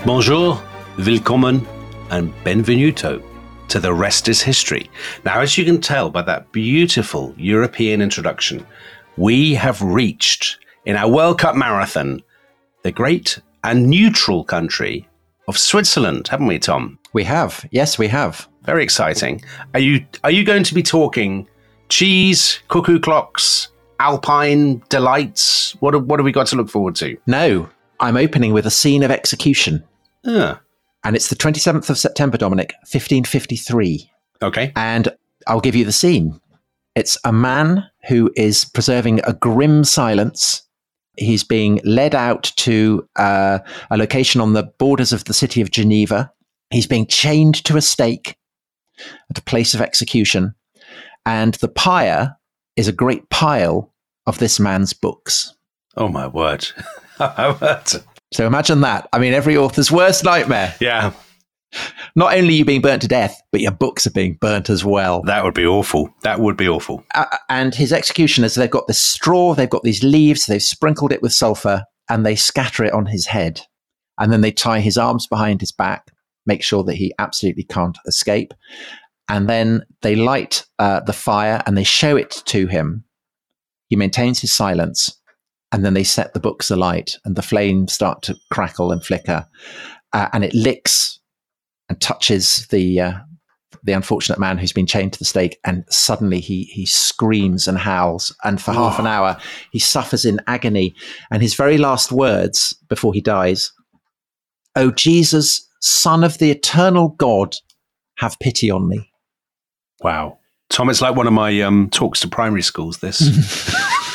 Bonjour, willkommen, and benvenuto to The Rest is History. Now, as you can tell by that beautiful European introduction, we have reached, in our World Cup marathon, the great and neutral country of Switzerland, haven't we, Tom? We have. Yes, we have. Very exciting. Are you going to be talking cheese, cuckoo clocks, Alpine delights? What have we got to look forward to? No, I'm opening with a scene of execution. And it's the 27th of September, Dominic, 1553. Okay. And I'll give you the scene. It's a man who is preserving a grim silence. He's being led out to a location on the borders of the city of Geneva. He's being chained to a stake at a place of execution. And the pyre is a great pile of this man's books. Oh, my word. My word. So imagine that. I mean, every author's worst nightmare. Yeah. Not only are you being burnt to death, but your books are being burnt as well. That would be awful. That would be awful. And his executioners, they've got this straw, they've got these leaves, they've sprinkled it with sulfur, and they scatter it on his head. And then they tie his arms behind his back, make sure that he absolutely can't escape. And then they light the fire and they show it to him. He maintains his silence. And then they set the books alight and the flames start to crackle and flicker. And it licks and touches the unfortunate man who's been chained to the stake. And suddenly he screams and howls. And for half an hour, he suffers in agony. And his very last words before he dies, "O Jesus, Son of the eternal God, have pity on me." Wow. Tom, it's like one of my talks to primary schools, this.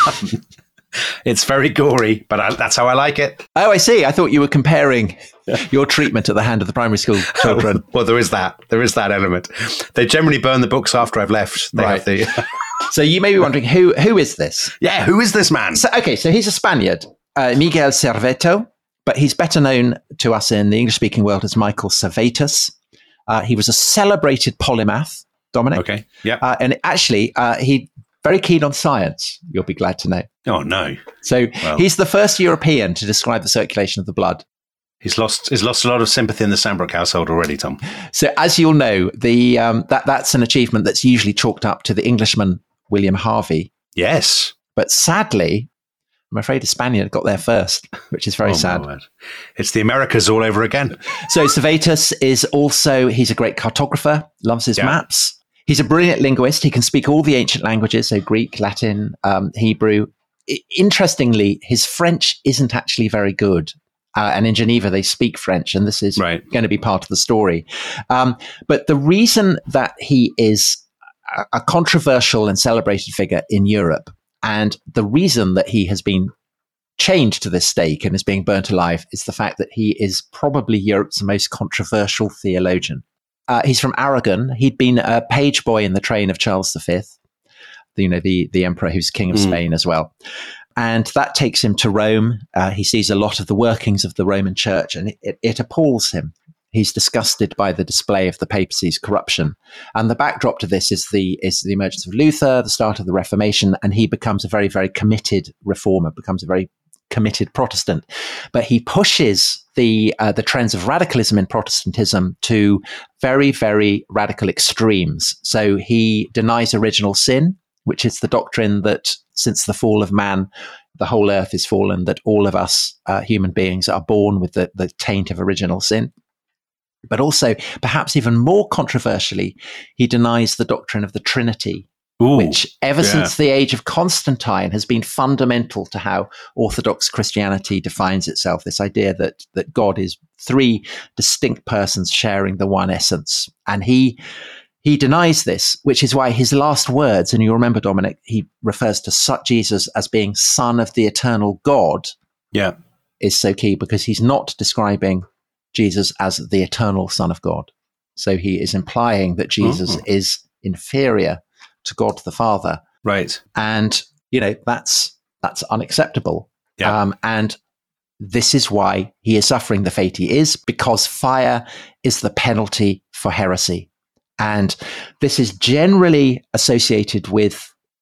It's very gory, but that's how I like it. Oh, I see. I thought you were comparing your treatment at the hand of the primary school children. Well, there is that. There is that element. They generally burn the books after I've left. They right. Have the So you may be wondering, who is this? Yeah, who is this man? So he's a Spaniard, Miguel Serveto, but he's better known to us in the English-speaking world as Michael Servetus. He was a celebrated polymath, Dominic. Okay, yeah. And actually, he very keen on science, you'll be glad to know. Oh, no. So he's the first European to describe the circulation of the blood. He's lost a lot of sympathy in the Sambrook household already, Tom. So as you'll know, that's an achievement that's usually chalked up to the Englishman, William Harvey. Yes. But sadly, I'm afraid a Spaniard got there first, which is very sad. It's the Americas all over again. So Servetus he's a great cartographer, loves his maps. He's a brilliant linguist. He can speak all the ancient languages, so Greek, Latin, Hebrew. Interestingly, his French isn't actually very good. And in Geneva, they speak French, and this is going to be part of the story. But the reason that he is a controversial and celebrated figure in Europe, and the reason that he has been chained to this stake and is being burnt alive, is the fact that he is probably Europe's most controversial theologian. He's from Aragon. He'd been a page boy in the train of Charles V, the emperor who's king of Spain as well. And that takes him to Rome. He sees a lot of the workings of the Roman Church, and it appalls him. He's disgusted by the display of the papacy's corruption. And the backdrop to this is the emergence of Luther, the start of the Reformation, and he becomes a very, very committed reformer, becomes a very committed Protestant. But he pushes the trends of radicalism in Protestantism to very, very radical extremes. So he denies original sin, which is the doctrine that since the fall of man, the whole earth is fallen, that all of us human beings are born with the taint of original sin. But also, perhaps even more controversially, he denies the doctrine of the Trinity, which ever since the age of Constantine has been fundamental to how Orthodox Christianity defines itself. This idea that God is three distinct persons sharing the one essence. And he denies this, which is why his last words, and you remember, Dominic, he refers to Jesus as being Son of the eternal God, is so key, because he's not describing Jesus as the eternal Son of God. So he is implying that Jesus is inferior to God the Father. Right. And, that's unacceptable. Yeah. And this is why he is suffering the fate he is, because fire is the penalty for heresy. And this is generally associated with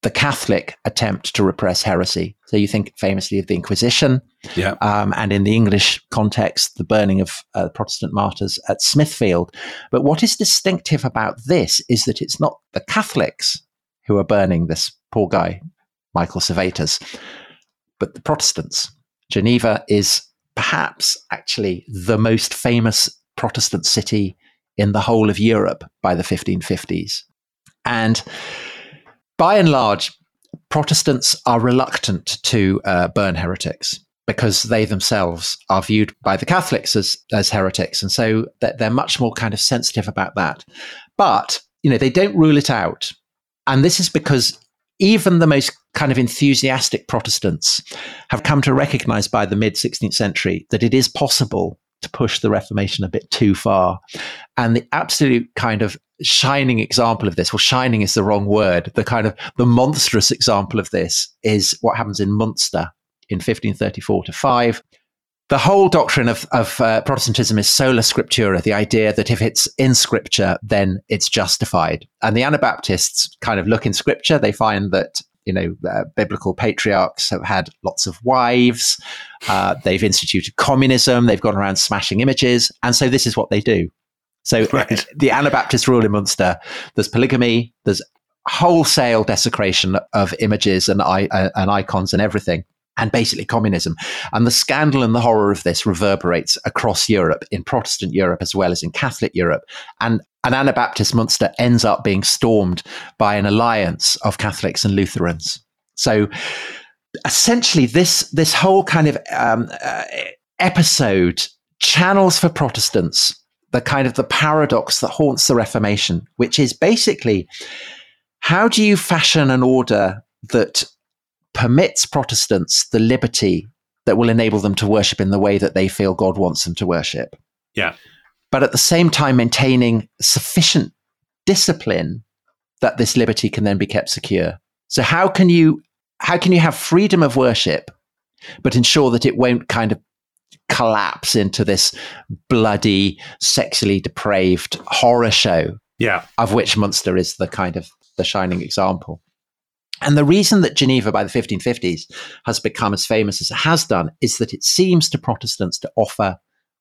the Catholic attempt to repress heresy. So you think famously of the Inquisition, and in the English context, the burning of Protestant martyrs at Smithfield. But what is distinctive about this is that it's not the Catholics who are burning this poor guy, Michael Servetus, but the Protestants. Geneva is perhaps actually the most famous Protestant city in the whole of Europe by the 1550s. And by and large, Protestants are reluctant to burn heretics because they themselves are viewed by the Catholics as heretics. And so they're much more kind of sensitive about that. But, they don't rule it out. And this is because even the most kind of enthusiastic Protestants have come to recognize by the mid-16th century that it is possible to push the Reformation a bit too far. And the absolute kind of shining example of this, well, shining is the wrong word, the monstrous example of this is what happens in Munster in 1534-5. The whole doctrine of Protestantism is sola scriptura, the idea that if it's in scripture, then it's justified. And the Anabaptists kind of look in scripture, they find that biblical patriarchs have had lots of wives. They've instituted communism. They've gone around smashing images. And so this is what they do. So the Anabaptist rule in Munster, there's polygamy, there's wholesale desecration of images and icons and everything, and basically communism. And the scandal and the horror of this reverberates across Europe, in Protestant Europe as well as in Catholic Europe. And an Anabaptist Munster ends up being stormed by an alliance of Catholics and Lutherans. So essentially, this whole kind of episode channels for Protestants the paradox that haunts the Reformation, which is basically, how do you fashion an order that permits Protestants the liberty that will enable them to worship in the way that they feel God wants them to worship? Yeah. But at the same time, maintaining sufficient discipline that this liberty can then be kept secure. So how can you have freedom of worship, but ensure that it won't kind of collapse into this bloody, sexually depraved horror show? Yeah. Of which Munster is the shining example. And the reason that Geneva by the 1550s has become as famous as it has done is that it seems to Protestants to offer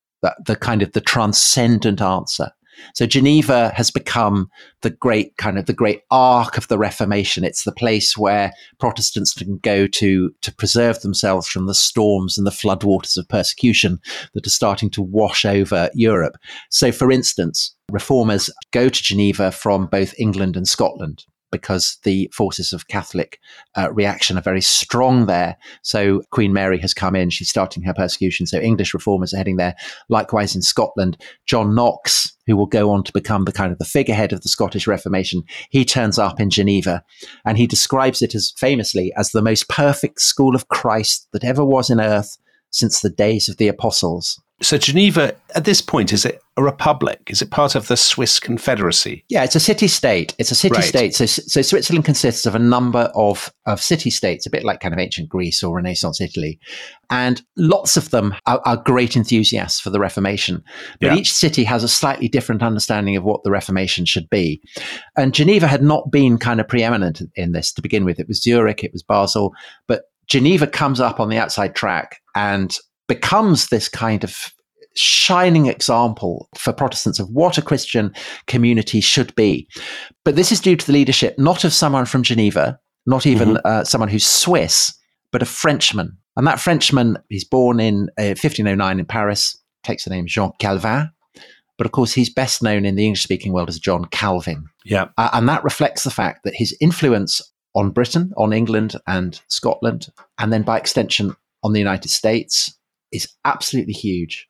the transcendent answer. So Geneva has become the great ark of the Reformation. It's the place where Protestants can go to preserve themselves from the storms and the floodwaters of persecution that are starting to wash over Europe. So, for instance, reformers go to Geneva from both England and Scotland, because the forces of Catholic reaction are very strong there. So Queen Mary has come in, she's starting her persecution. So English reformers are heading there. Likewise in Scotland, John Knox, who will go on to become the figurehead of the Scottish Reformation, he turns up in Geneva, and he describes it as famously as the most perfect school of Christ that ever was in earth since the days of the apostles. So Geneva, at this point, is it a republic? Is it part of the Swiss Confederacy? Yeah, it's a city-state. It's a city-state. Right. So Switzerland consists of a number of city-states, a bit like kind of ancient Greece or Renaissance Italy. And lots of them are great enthusiasts for the Reformation. But each city has a slightly different understanding of what the Reformation should be. And Geneva had not been kind of preeminent in this to begin with. It was Zurich, it was Basel. But Geneva comes up on the outside track and becomes this kind of shining example for Protestants of what a Christian community should be. But this is due to the leadership, not of someone from Geneva, not even someone who's Swiss, but a Frenchman. And that Frenchman, he's born in 1509 in Paris, takes the name Jean Calvin. But of course, he's best known in the English-speaking world as John Calvin. Yeah. And that reflects the fact that his influence on Britain, on England and Scotland, and then by extension on the United States, is absolutely huge.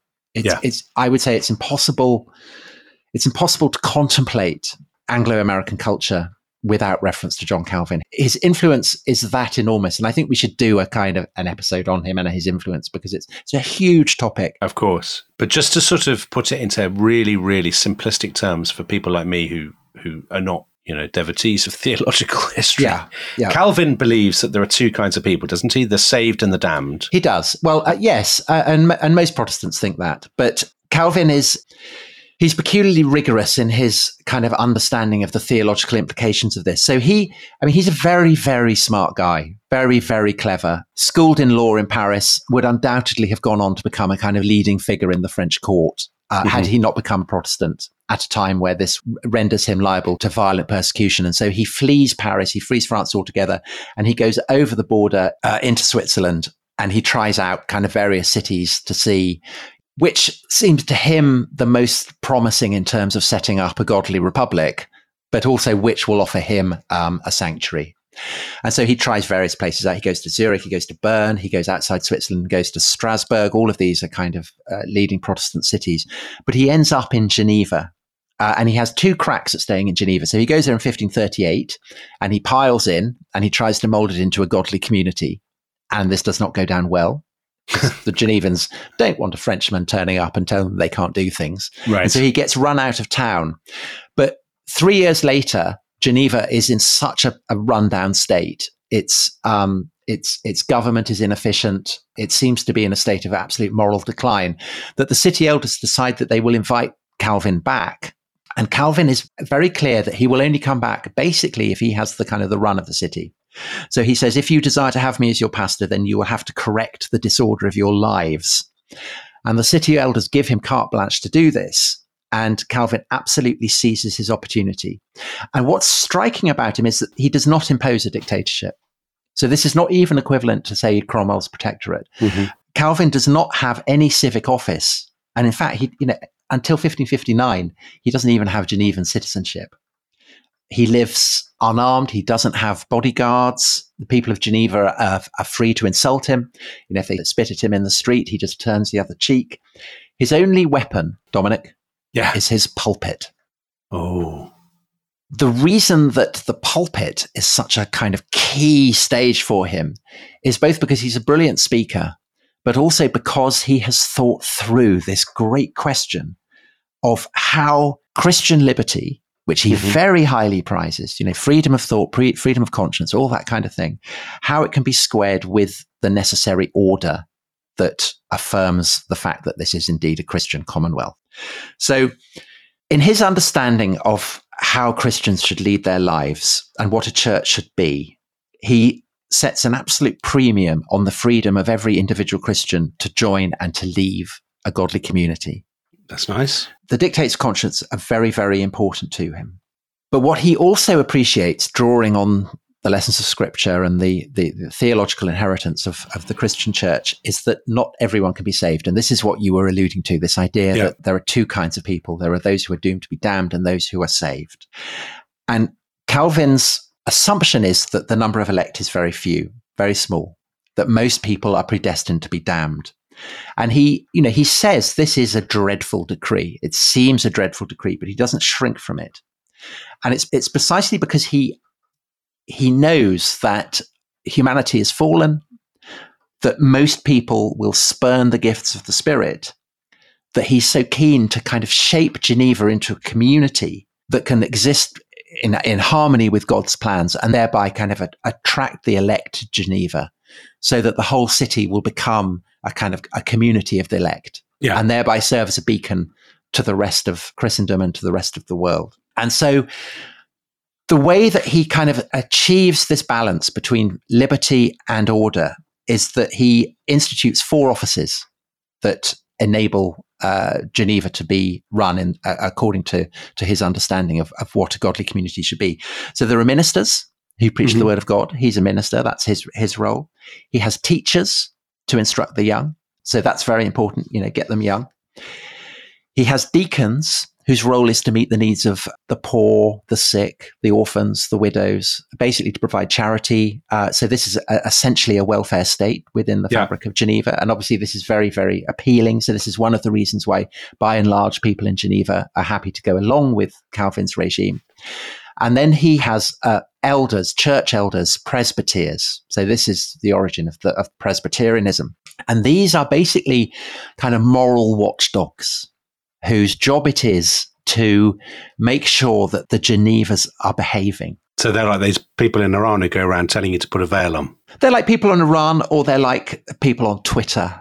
I would say it's impossible to contemplate Anglo-American culture without reference to John Calvin. His influence is that enormous. And I think we should do a kind of an episode on him and his influence, because it's a huge topic. Of course. But just to sort of put it into really, really simplistic terms for people like me who are not, devotees of theological history. Yeah. Calvin believes that there are two kinds of people, doesn't he? The saved and the damned. He does. Well, yes. And most Protestants think that. But Calvin he's he's peculiarly rigorous in his kind of understanding of the theological implications of this. So he's a very, very smart guy, very, very clever, schooled in law in Paris, would undoubtedly have gone on to become a kind of leading figure in the French court, had he not become a Protestant at a time where this renders him liable to violent persecution. And so he flees Paris, he flees France altogether, and he goes over the border into Switzerland, and he tries out kind of various cities to see which seems to him the most promising in terms of setting up a godly republic, but also which will offer him a sanctuary. And so he tries various places out. He goes to Zurich, he goes to Bern, he goes outside Switzerland, goes to Strasbourg. All of these are kind of leading Protestant cities. But he ends up in Geneva. And he has 2 cracks at staying in Geneva. So he goes there in 1538 and he piles in and he tries to mold it into a godly community. And this does not go down well. The Genevans don't want a Frenchman turning up and telling them they can't do things. Right. And so he gets run out of town. But 3 years later, Geneva is in such a rundown state. Its government is inefficient. It seems to be in a state of absolute moral decline, that the city elders decide that they will invite Calvin back. And Calvin is very clear that he will only come back basically if he has the kind of the run of the city. So he says, if you desire to have me as your pastor, then you will have to correct the disorder of your lives. And the city elders give him carte blanche to do this. And Calvin absolutely seizes his opportunity. And what's striking about him is that he does not impose a dictatorship. So this is not even equivalent to, say, Cromwell's protectorate. Mm-hmm. Calvin does not have any civic office. And in fact, until 1559, he doesn't even have Genevan citizenship. He lives unarmed. He doesn't have bodyguards. The people of Geneva are free to insult him. If they spit at him in the street, he just turns the other cheek. His only weapon, Dominic, is his pulpit. Oh. The reason that the pulpit is such a kind of key stage for him is both because he's a brilliant speaker, but also because he has thought through this great question of how Christian liberty, which he very highly prizes, freedom of thought, freedom of conscience, all that kind of thing, how it can be squared with the necessary order that affirms the fact that this is indeed a Christian commonwealth. So in his understanding of how Christians should lead their lives and what a church should be, he sets an absolute premium on the freedom of every individual Christian to join and to leave a godly community. That's nice. The dictates of conscience are very, very important to him. But what he also appreciates, drawing on the lessons of Scripture and the theological inheritance of the Christian church, is that not everyone can be saved. And this is what you were alluding to, this idea that there are 2 kinds of people. There are those who are doomed to be damned and those who are saved. And Calvin's assumption is that the number of elect is very few, very small, that most people are predestined to be damned. And he says this is a dreadful decree. It seems a dreadful decree, but he doesn't shrink from it. And it's precisely because he knows that humanity has fallen, that most people will spurn the gifts of the Spirit, that he's so keen to kind of shape Geneva into a community that can exist in harmony with God's plans and thereby kind of attract the elect to Geneva so that the whole city will become a kind of a community of the elect and thereby serve as a beacon to the rest of Christendom and to the rest of the world. And so the way that he kind of achieves this balance between liberty and order is that he institutes 4 offices that enable Geneva to be run according to his understanding of what a godly community should be. So there are ministers who preach the word of God. He's a minister. That's his role. He has teachers to instruct the young. So that's very important, get them young. He has deacons whose role is to meet the needs of the poor, the sick, the orphans, the widows, basically to provide charity. So this is essentially a welfare state within the fabric of Geneva. And obviously this is very, very appealing. So this is one of the reasons why, by and large, people in Geneva are happy to go along with Calvin's regime. And then he has elders, church elders, presbyters. So this is the origin of Presbyterianism. And these are basically kind of moral watchdogs whose job it is to make sure that the Genevas are behaving. So they're like these people in Iran who go around telling you to put a veil on. They're like people on Iran, or they're like people on Twitter.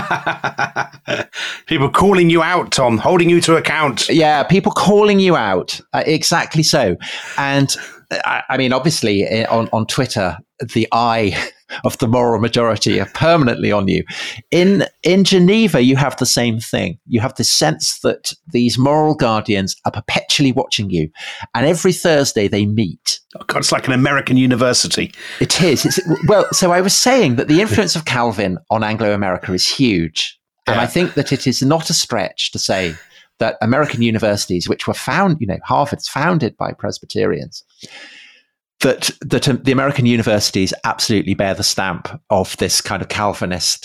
People calling you out, Tom, holding you to account. Yeah, people calling you out. Exactly so. And I mean, obviously, on Twitter, the eye of the moral majority are permanently on you. In Geneva, you have the same thing. You have the sense that these moral guardians are perpetually watching you. And every Thursday they meet. Oh God, it's like an American university. It is. Well, so I was saying that the influence of Calvin on Anglo-America is huge. Yeah. And I think that it is not a stretch to say that American universities, which were Harvard's founded by Presbyterians, that the American universities absolutely bear the stamp of this kind of Calvinist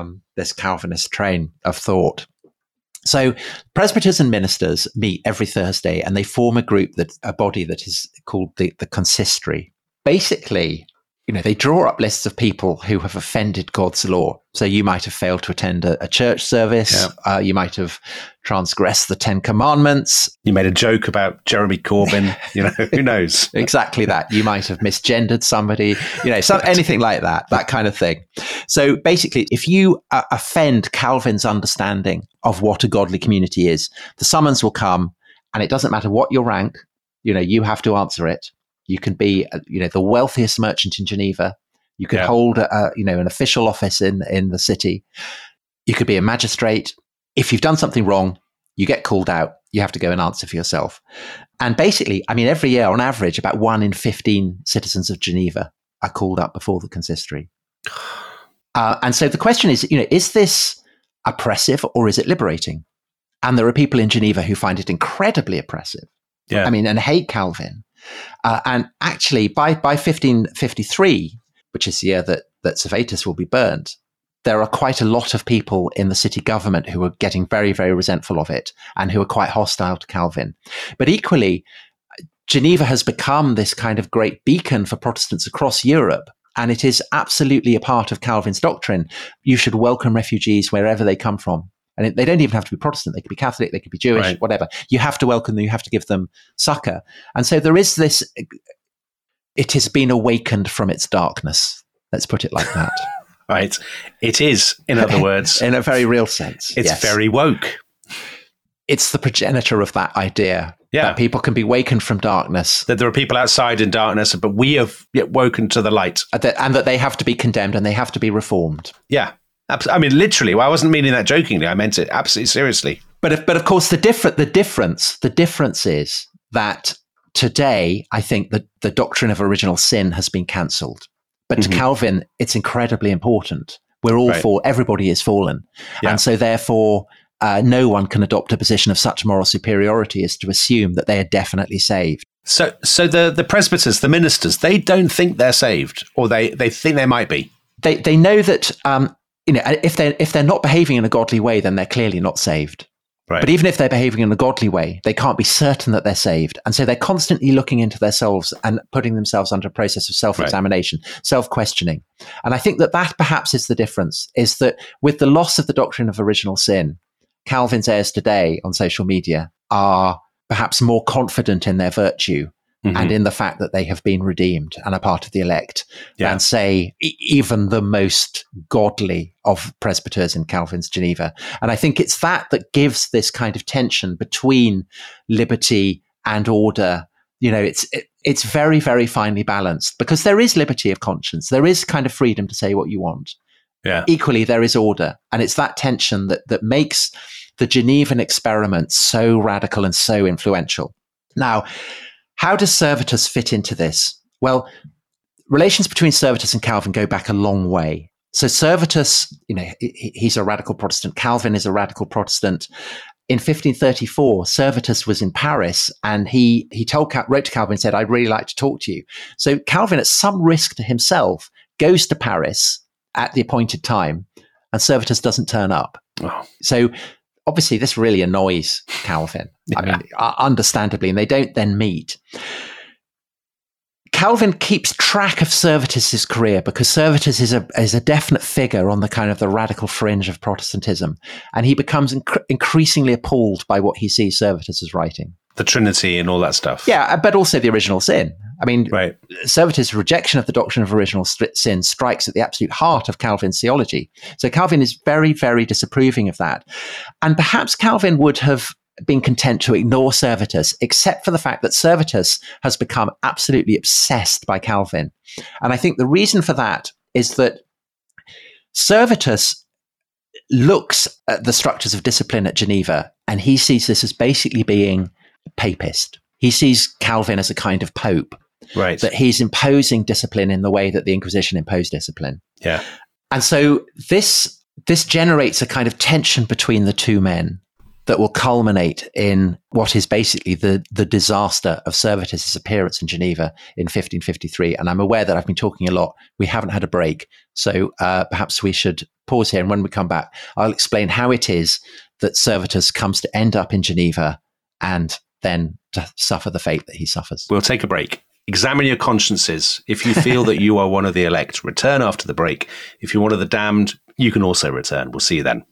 train of thought. So presbyters and ministers meet every Thursday, and they form a body that is called the consistory. Basically, they draw up lists of people who have offended God's law. So you might have failed to attend a church service. Yeah. You might have transgressed the 10 Commandments. You made a joke about Jeremy Corbyn. Who knows? Exactly that. You might have misgendered somebody, anything like that kind of thing. So basically, if you offend Calvin's understanding of what a godly community is, the summons will come, and it doesn't matter what your rank, you have to answer it. You can be, the wealthiest merchant in Geneva. You could hold, an official office in the city. You could be a magistrate. If you've done something wrong, you get called out. You have to go and answer for yourself. And basically, every year, on average, about 1 in 15 citizens of Geneva are called up before the consistory. And so the question is this oppressive or is it liberating? And there are people in Geneva who find it incredibly oppressive. Yeah. And hate Calvin. And actually, by 1553, which is the year that Servetus will be burnt, there are quite a lot of people in the city government who are getting very, very resentful of it and who are quite hostile to Calvin. But equally, Geneva has become this kind of great beacon for Protestants across Europe. And it is absolutely a part of Calvin's doctrine. You should welcome refugees wherever they come from. And they don't even have to be Protestant. They could be Catholic, they could be Jewish, right. Whatever. You have to welcome them. You have to give them succor. And so there is this, it has been awakened from its darkness. Let's put it like that. Right. It is, in other words. In a very real sense. It's very woke. It's the progenitor of that idea. Yeah. That people can be wakened from darkness. That there are people outside in darkness, but we have yet woken to the light. And that they have to be condemned and they have to be reformed. Yeah. Literally. Well, I wasn't meaning that jokingly. I meant it absolutely seriously. But of course, the difference is that today, I think that the doctrine of original sin has been cancelled. But to Calvin, it's incredibly important. We're all everybody is fallen. Yeah. And so therefore, no one can adopt a position of such moral superiority as to assume that they are definitely saved. So the presbyters, the ministers, they don't think they're saved, or they think they might be. They know that if they're not behaving in a godly way, then they're clearly not saved. Right. But even if they're behaving in a godly way, they can't be certain that they're saved. And so they're constantly looking into themselves and putting themselves under a process of self-examination, self-questioning. And I think that perhaps is the difference, is that with the loss of the doctrine of original sin, Calvin's heirs today on social media are perhaps more confident in their virtue and in the fact that they have been redeemed and are part of the elect than, say, even the most godly of presbyters in Calvin's Geneva. And I think it's that gives this kind of tension between liberty and order. It's very, very finely balanced, because there is liberty of conscience. There is kind of freedom to say what you want. Yeah. Equally, there is order. And it's that tension that makes the Genevan experiment so radical and so influential. Now, how does Servetus fit into this? Well, relations between Servetus and Calvin go back a long way. So Servetus, he's a radical Protestant. Calvin is a radical Protestant. In 1534, Servetus was in Paris, and he wrote to Calvin and said, "I'd really like to talk to you." So Calvin, at some risk to himself, goes to Paris at the appointed time, and Servetus doesn't turn up. Oh. So obviously, this really annoys Calvin. Yeah. Understandably, and they don't then meet. Calvin keeps track of Servetus's career because Servetus is a definite figure on the kind of the radical fringe of Protestantism, and he becomes increasingly appalled by what he sees Servetus is writing. The Trinity and all that stuff. Yeah, but also the original sin. I mean, right. Servetus' rejection of the doctrine of original sin strikes at the absolute heart of Calvin's theology. So Calvin is very, very disapproving of that. And perhaps Calvin would have been content to ignore Servetus, except for the fact that Servetus has become absolutely obsessed by Calvin. And I think the reason for that is that Servetus looks at the structures of discipline at Geneva, and he sees this as basically being papist. He sees Calvin as a kind of pope. Right. That he's imposing discipline in the way that the Inquisition imposed discipline. Yeah. And so this generates a kind of tension between the two men that will culminate in what is basically the disaster of Servetus' appearance in Geneva in 1553. And I'm aware that I've been talking a lot. We haven't had a break. So perhaps we should pause here. And when we come back, I'll explain how it is that Servetus comes to end up in Geneva and then to suffer the fate that he suffers. We'll take a break. Examine your consciences. If you feel that you are one of the elect, return after the break. If you're one of the damned, you can also return. We'll see you then.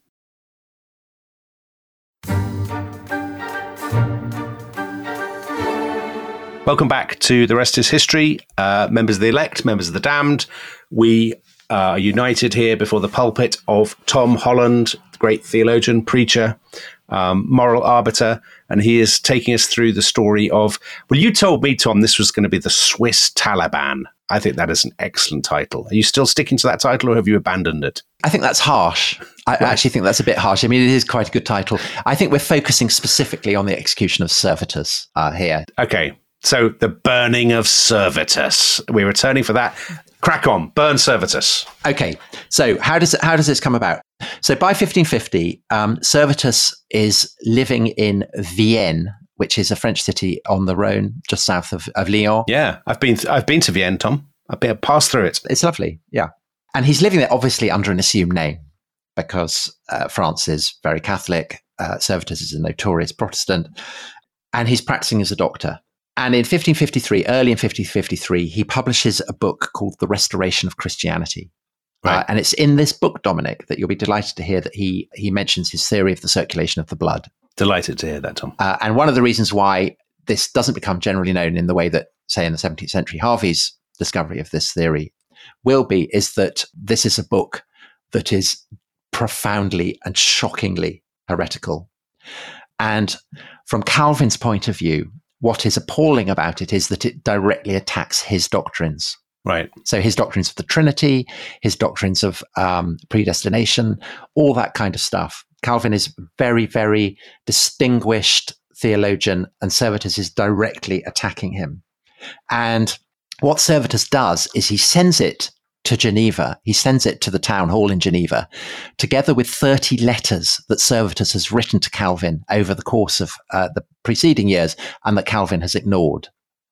Welcome back to The Rest is History. Members of the elect, members of the damned. We are united here before the pulpit of Tom Holland, the great theologian, preacher, moral arbiter, and he is taking us through the story of, well, you told me, Tom, this was going to be the Swiss Taliban. I think that is an excellent title. Are you still sticking to that title, or have you abandoned it? I think that's harsh. I actually think that's a bit harsh. I mean, it is quite a good title. I think we're focusing specifically on the execution of Servetus here. Okay, so the burning of Servetus. We're returning for that. Crack on, burn Servetus. Okay, so how does this come about? So by 1550, Servetus is living in Vienne, which is a French city on the Rhone, just south of Lyon. Yeah, I've been to Vienne, Tom. I've passed through it. It's lovely, yeah. And he's living there obviously under an assumed name because France is very Catholic. Servetus is a notorious Protestant, and he's practicing as a doctor. And in 1553, early in 1553, he publishes a book called The Restoration of Christianity. Right. And it's in this book, Dominic, that you'll be delighted to hear that he mentions his theory of the circulation of the blood. Delighted to hear that, Tom. And one of the reasons why this doesn't become generally known in the way that, say, in the 17th century, Harvey's discovery of this theory will be, is that this is a book that is profoundly and shockingly heretical. And from Calvin's point of view, what is appalling about it is that it directly attacks his doctrines. Right. So his doctrines of the Trinity, his doctrines of predestination, all that kind of stuff. Calvin is very, very distinguished theologian, and Servetus is directly attacking him. And what Servetus does is he sends it to Geneva. He sends it to the town hall in Geneva, together with 30 letters that Servetus has written to Calvin over the course of the preceding years, and that Calvin has ignored.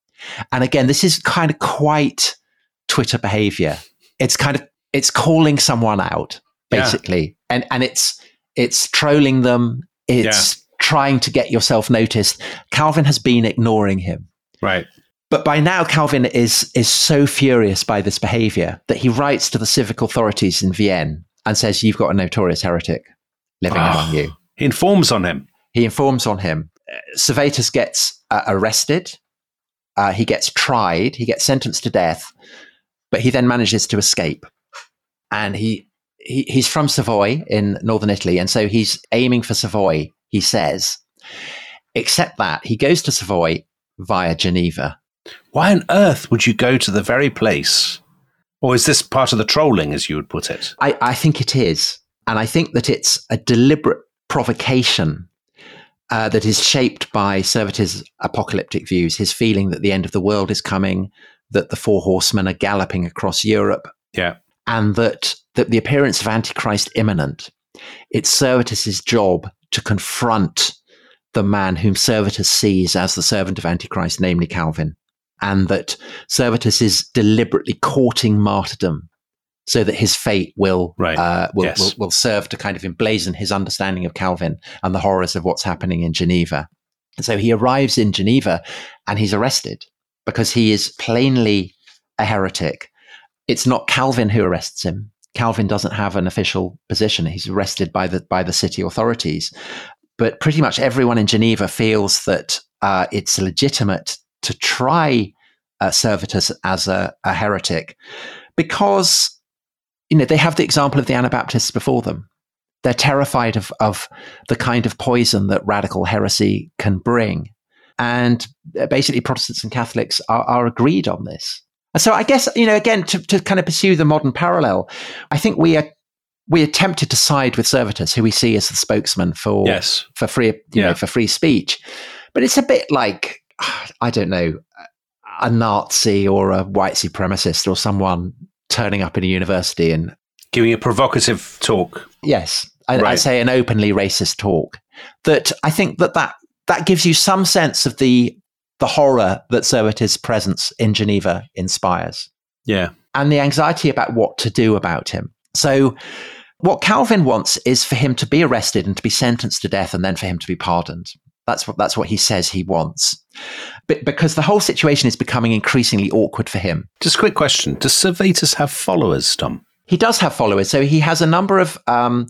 And again, this is kind of quite Twitter behavior. It's calling someone out, basically. Yeah. And it's trolling them. It's trying to get yourself noticed. Calvin has been ignoring him. Right. But by now, Calvin is so furious by this behavior that he writes to the civic authorities in Vienne and says, "You've got a notorious heretic living among you." He informs on him. Servetus gets arrested. He gets tried. He gets sentenced to death. But he then manages to escape. And he's from Savoy in northern Italy. And so he's aiming for Savoy, he says. Except that he goes to Savoy via Geneva. Why on earth would you go to the very place? Or is this part of the trolling, as you would put it? I think it is. And I think that it's a deliberate provocation that is shaped by Servetus' apocalyptic views, his feeling that the end of the world is coming, that the four horsemen are galloping across Europe, and that the appearance of Antichrist imminent. It's Servetus' job to confront the man whom Servetus sees as the servant of Antichrist, namely Calvin, and that Servetus is deliberately courting martyrdom so that his fate will serve to kind of emblazon his understanding of Calvin and the horrors of what's happening in Geneva. And so he arrives in Geneva and he's arrested because he is plainly a heretic. It's not Calvin who arrests him. Calvin doesn't have an official position. He's arrested by the city authorities. but pretty much everyone in Geneva feels that it's legitimate to try Servetus as a heretic because, they have the example of the Anabaptists before them. They're terrified of the kind of poison that radical heresy can bring. And basically Protestants and Catholics are agreed on this. And so I guess, again, to kind of pursue the modern parallel, I think we are tempted to side with Servetus, who we see as the spokesman for free, for free speech. But it's a bit like, I don't know, a Nazi or a white supremacist or someone turning up in a university and giving a provocative talk. Yes, I say an openly racist talk. That I think that gives you some sense of the horror that Servetus' presence in Geneva inspires. Yeah. And the anxiety about what to do about him. So what Calvin wants is for him to be arrested and to be sentenced to death and then for him to be pardoned. That's what he says he wants. But because the whole situation is becoming increasingly awkward for him. Just a quick question. Does Servetus have followers, Tom? He does have followers. So he has a number of,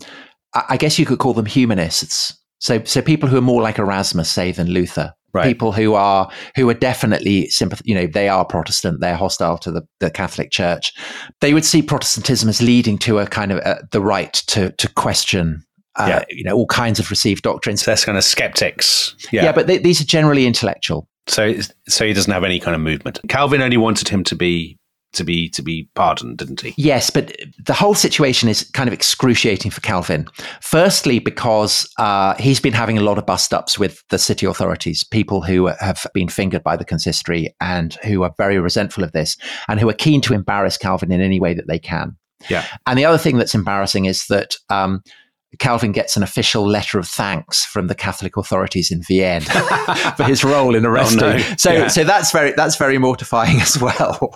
I guess you could call them humanists. So people who are more like Erasmus, say, than Luther. Right. People who are definitely they are Protestant. They're hostile to the Catholic Church. They would see Protestantism as leading to a kind of the right to question all kinds of received doctrines. So that's kind of skeptics. Yeah, but these are generally intellectual. So he doesn't have any kind of movement. Calvin only wanted him to be pardoned, didn't he? Yes, but the whole situation is kind of excruciating for Calvin. Firstly, because he's been having a lot of bust-ups with the city authorities, people who have been fingered by the consistory and who are very resentful of this and who are keen to embarrass Calvin in any way that they can. Yeah. And the other thing that's embarrassing is that Calvin gets an official letter of thanks from the Catholic authorities in Vienne for his role in arresting. Oh, no. So that's very mortifying as well.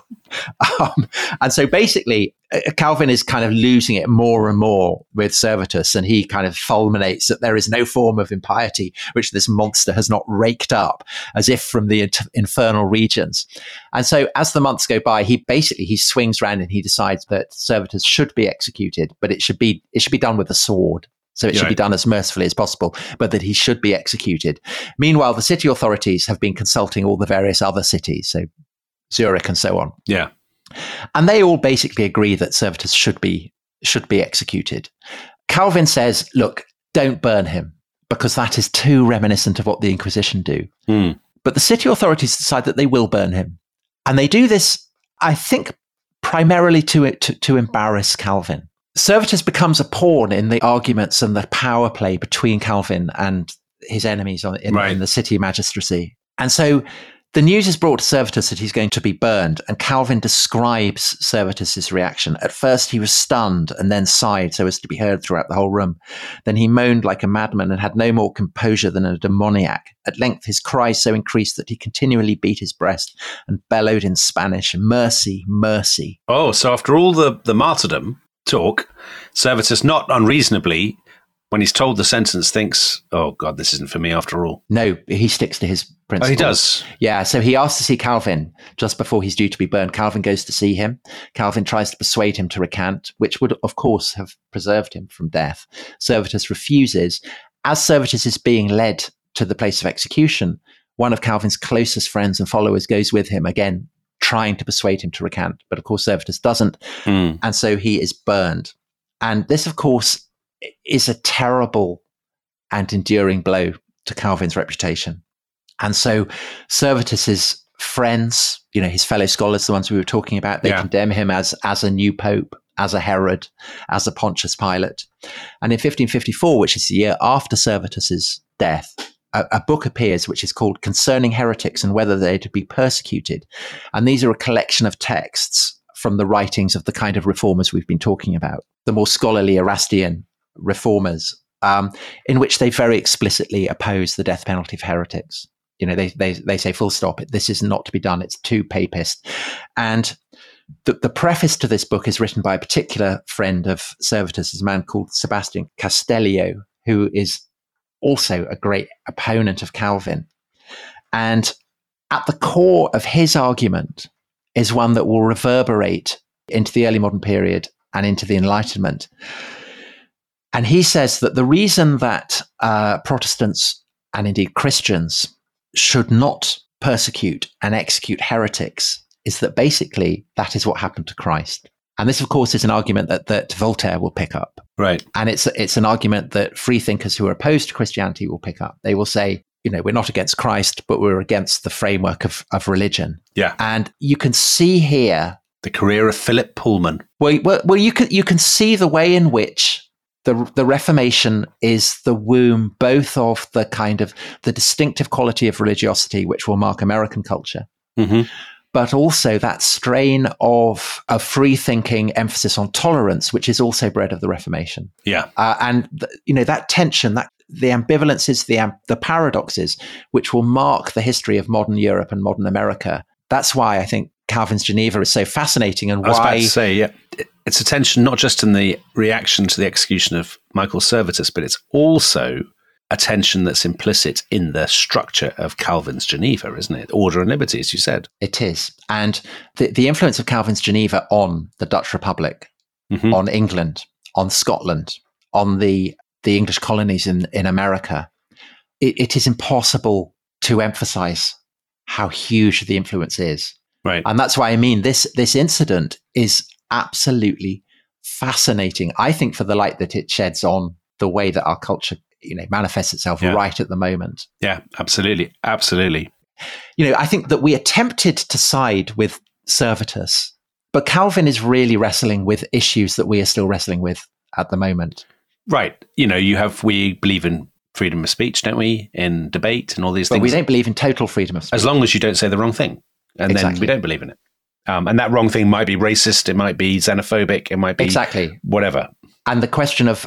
And so basically, Calvin is kind of losing it more and more with Servetus, and he kind of fulminates that there is no form of impiety which this monster has not raked up, as if from the infernal regions. And so as the months go by, he swings around and he decides that Servetus should be executed, but it should be done with a sword. So it should be done as mercifully as possible, but that he should be executed. Meanwhile, the city authorities have been consulting all the various other cities, so Zurich and so on. Yeah. And they all basically agree that Servetus should be executed. Calvin says, look, don't burn him, because that is too reminiscent of what the Inquisition do. Mm. But the city authorities decide that they will burn him. And they do this, I think, primarily to embarrass Calvin. Servetus becomes a pawn in the arguments and the power play between Calvin and his enemies in the city magistracy. And so the news is brought to Servetus that he's going to be burned, and Calvin describes Servetus's reaction. At first he was stunned and then sighed so as to be heard throughout the whole room. Then he moaned like a madman and had no more composure than a demoniac. At length his cries so increased that he continually beat his breast and bellowed in Spanish, "Mercy, mercy." Oh, so after all the martyrdom talk, Servetus, not unreasonably, when he's told the sentence, thinks, oh God, this isn't for me after all. No, he sticks to his principles. Oh, he does? Yeah, so he asks to see Calvin just before he's due to be burned. Calvin goes to see him. Calvin tries to persuade him to recant, which would, of course, have preserved him from death. Servetus refuses. As Servetus is being led to the place of execution, one of Calvin's closest friends and followers goes with him, again, trying to persuade him to recant. But of course, Servetus doesn't. And so he is burned. And this, of course, is a terrible and enduring blow to Calvin's reputation. And so Servetus's friends, his fellow scholars, the ones we were talking about, they condemn him as a new pope, as a Herod, as a Pontius Pilate. And in 1554, which is the year after Servetus's death, a book appears which is called Concerning Heretics and Whether They Are to Be Persecuted. And these are a collection of texts from the writings of the kind of reformers we've been talking about, the more scholarly Erastian reformers, in which they very explicitly oppose the death penalty for heretics. They say full stop, this is not to be done, it's too papist. And the preface to this book is written by a particular friend of Servetus, a man called Sebastian Castellio, who is also a great opponent of Calvin. And at the core of his argument is one that will reverberate into the early modern period and into the Enlightenment. And he says that the reason that Protestants and indeed Christians should not persecute and execute heretics is that basically that is what happened to Christ. And this, of course, is an argument that Voltaire will pick up. Right. And it's an argument that free thinkers who are opposed to Christianity will pick up. They will say, we're not against Christ, but we're against the framework of religion. Yeah. And you can see here the career of Philip Pullman. Well, you can see the way in which the Reformation is the womb both of the kind of the distinctive quality of religiosity which will mark American culture, but also that strain of free thinking, emphasis on tolerance, which is also bred of the Reformation. Yeah, and that tension, that the ambivalences, the paradoxes, which will mark the history of modern Europe and modern America. That's why I think Calvin's Geneva is so fascinating, and why I was about to say, yeah, it's a tension not just in the reaction to the execution of Michael Servetus, but it's also a tension that's implicit in the structure of Calvin's Geneva, isn't it? Order and liberty, as you said. It is. And the influence of Calvin's Geneva on the Dutch Republic, on England, on Scotland, on the English colonies in America, it is impossible to emphasize how huge the influence is. Right. And that's why I mean this incident is absolutely fascinating, I think, for the light that it sheds on the way that our culture manifests itself right at the moment. Yeah, absolutely. Absolutely. I think that we attempted to side with Servetus, but Calvin is really wrestling with issues that we are still wrestling with at the moment. Right. We believe in freedom of speech, don't we? In debate and all these things. But we don't believe in total freedom of speech. As long as you don't say the wrong thing. And then we don't believe in it. And that wrong thing might be racist, it might be xenophobic, it might be whatever. And the question of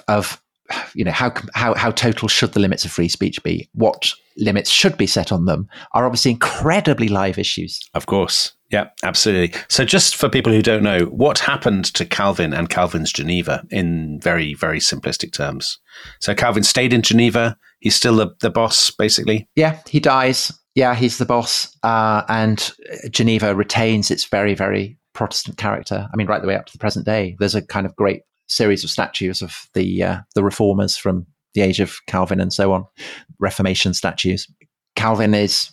how total should the limits of free speech be? What limits should be set on them are obviously incredibly live issues. Of course. Yeah, absolutely. So just for people who don't know, what happened to Calvin and Calvin's Geneva in very, very simplistic terms? So Calvin stayed in Geneva. He's still the boss, basically. Yeah, he dies. Yeah, he's the boss. And Geneva retains its very, very Protestant character. I mean, right the way up to the present day. There's a kind of great series of statues of the reformers from the age of Calvin and so on, Reformation statues. Calvin is,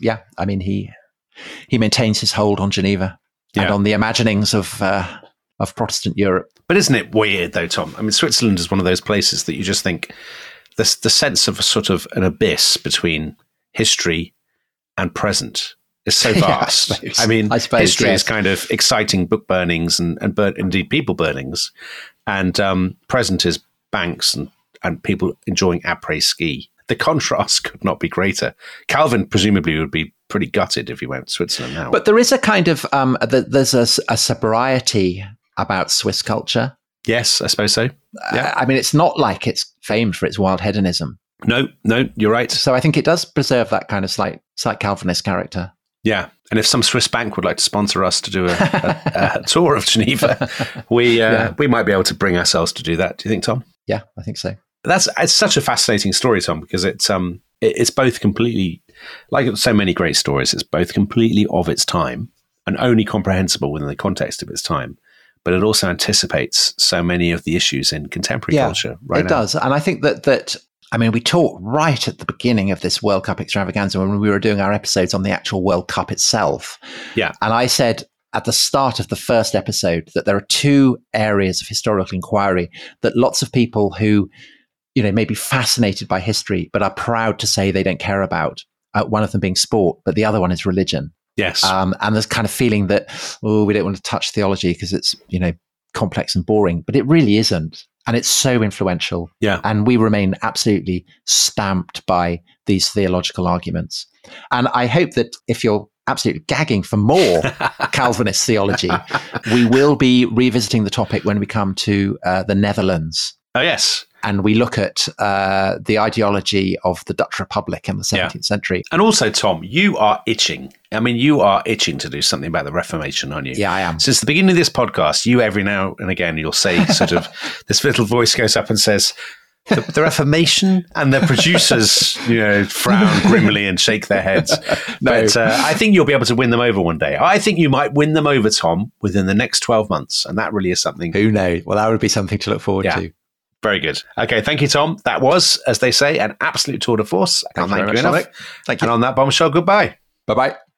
he maintains his hold on Geneva and on the imaginings of Protestant Europe. But isn't it weird, though, Tom? I mean, Switzerland is one of those places that you just think the sense of a sort of an abyss between history and present is so vast. I suppose history is kind of exciting book burnings and indeed people burnings, and present is banks and people enjoying après-ski. The contrast could not be greater. Calvin presumably would be pretty gutted if he went to Switzerland now. But there is a kind of there's a sobriety about Swiss culture. Yes, I suppose so. Yeah. I mean, it's not like it's famed for its wild hedonism. No, you're right. So I think it does preserve that kind of slight Calvinist character. Yeah. And if some Swiss bank would like to sponsor us to do a tour of Geneva, we might be able to bring ourselves to do that. Do you think, Tom? Yeah, I think so. It's such a fascinating story, Tom, because it's both completely, like so many great stories, it's both completely of its time and only comprehensible within the context of its time. But it also anticipates so many of the issues in contemporary culture right now. It does. And I think that we talked right at the beginning of this World Cup extravaganza when we were doing our episodes on the actual World Cup itself. Yeah. And I said at the start of the first episode that there are two areas of historical inquiry that lots of people who, may be fascinated by history, but are proud to say they don't care about. One of them being sport, but the other one is religion. Yes. And there's kind of feeling that, we don't want to touch theology because it's, complex and boring, but it really isn't. And it's so influential. Yeah. And we remain absolutely stamped by these theological arguments. And I hope that if you're absolutely gagging for more Calvinist theology, we will be revisiting the topic when we come to the Netherlands. Oh, yes. And we look at the ideology of the Dutch Republic in the 17th century. And also, Tom, you are itching. I mean, you are itching to do something about the Reformation, aren't you? Yeah, I am. Since the beginning of this podcast, you every now and again, you'll say sort of, this little voice goes up and says, the Reformation, and the producers, frown grimly and shake their heads. No. But I think you'll be able to win them over one day. I think you might win them over, Tom, within the next 12 months. And that really is something. Who knows? Well, that would be something to look forward to. Very good. Okay, thank you, Tom. That was, as they say, an absolute tour de force. I can't thank you enough. Thank you. And on that bombshell, goodbye. Bye-bye.